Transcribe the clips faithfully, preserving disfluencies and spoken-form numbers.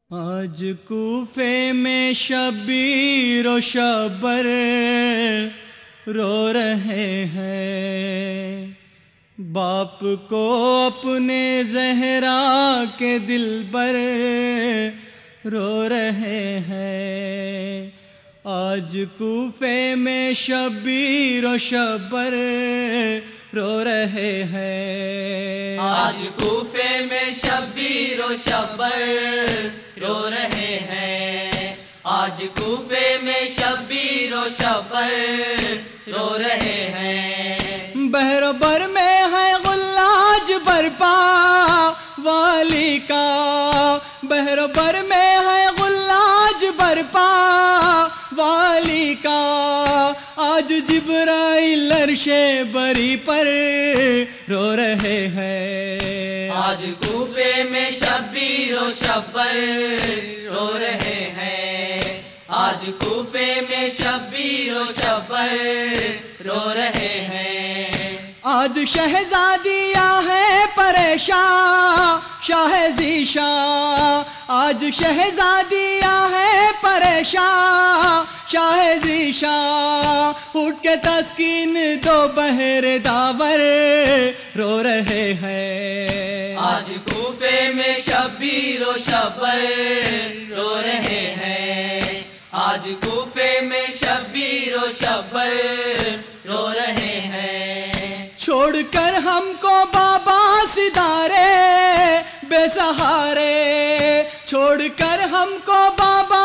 آج کوفے میں شبیر و شبر رو رہے ہیں، باپ کو اپنے زہرا کے دلبر رو رہے ہیں۔ آج کوفے میں شبیر و شبر رو رہے ہیں، آج کوفے میں شبیر و شبر رو رہے ہیں، آج کوفے میں شبیر و شبر رو رہے ہیں۔ بحر و بر میں ہے غلاج برپا والی کا، بحر و بر میں ہے غلاج برپا والی کا، آج جبرائیل عرش بری پر رو رہے ہیں۔ آج کوفے میں شبیر و شبر رو رہے ہیں، آج کوفے میں شبیر و شبر رو رہے ہیں۔ آج شہزادیاں ہیں پریشان شاہ ذیشان، آج شہزادیاں ہیں پریشان شاہ ذیشان، اٹھ کے تسکین دو بحر داور رو رہے ہیں۔ آج کوفے میں شبیر و شبر رو رہے ہیں، آج کوفے میں شبیر و شبر رو رہے ہیں۔ چھوڑ کر ہم کو بابا ستارے بے سہارے، چھوڑ کر ہم کو بابا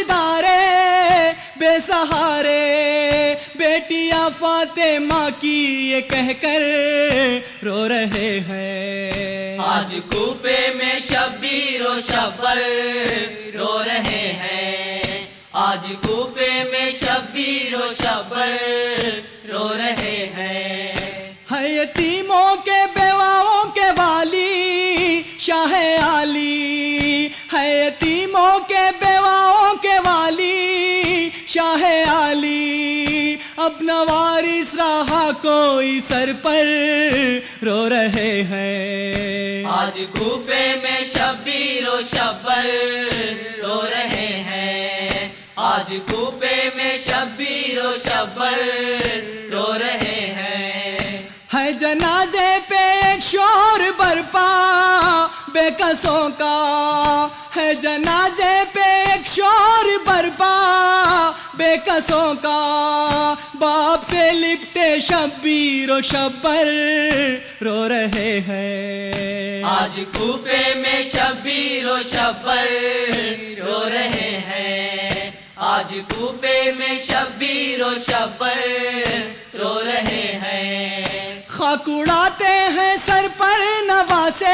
ستارے بے سہارے، بیٹیاں فاطمہ کی یہ کہہ کر رو رہے ہیں۔ آج کوفے میں شبیر و شبر رو رہے ہیں، آج کوفے میں شبیر و شبر رو رہے ہیں۔ ہے یتیموں کے بیواؤں کے والی شاہ عالی، ہے یتیموں کے بیواؤں کے والی شاہ عالی، اپنا وارث رہا کوئی سر پر رو رہے ہیں۔ آج کوفے میں شبیر و شبر رو رہے ہیں، آج کوفے میں شبیر و شبر رو رہے ہیں۔ ہے جنازے پہ ایک شور برپا بے کسوں کا، ہے جنازے پہ ایک شور برپا بے کسوں کا، باپ سے لپٹے شبیر و شبر رو رہے ہیں۔ آج کوفے میں شبیر و شبر رو رہے ہیں، آج کوفے میں شبیر و شبر رو رہے ہیں۔ خاک اڑاتے ہیں سر پر نواسے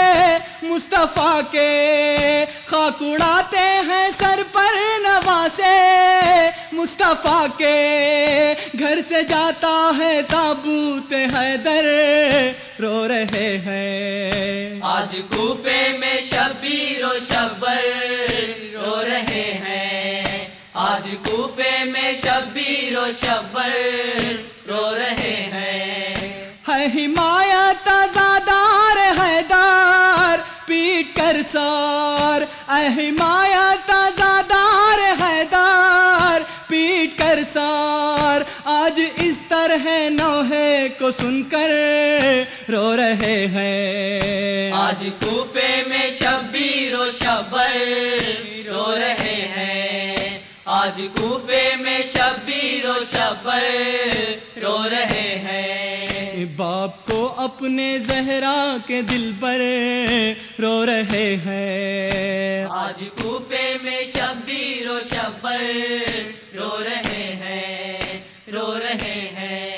مصطفیٰ کے، خاک اڑاتے ہیں سر پر نواسے مصطفیٰ کے، گھر سے جاتا ہے تابوت حیدر رو رہے ہیں۔ آج کوفے میں شبیر و شبر رو رہے ہیں، آج کوفے میں شبیر و شبر رو رہے ہیں۔ ہے حمایت زادار حیدر پیٹ کر سار، اے حمایت زادار حیدر پیٹ کر سار، آج اس طرح نوحے کو سن کر رو رہے ہیں۔ آج کوفے میں شبیر و شبر رو رہے ہیں، آج کوفے میں شبیر و شبر رو رہے ہیں۔ باپ کو اپنے زہرا کے دل پر رو رہے ہیں، آج کوفے میں شبیر و شبر رو رہے ہیں، رو رہے ہیں۔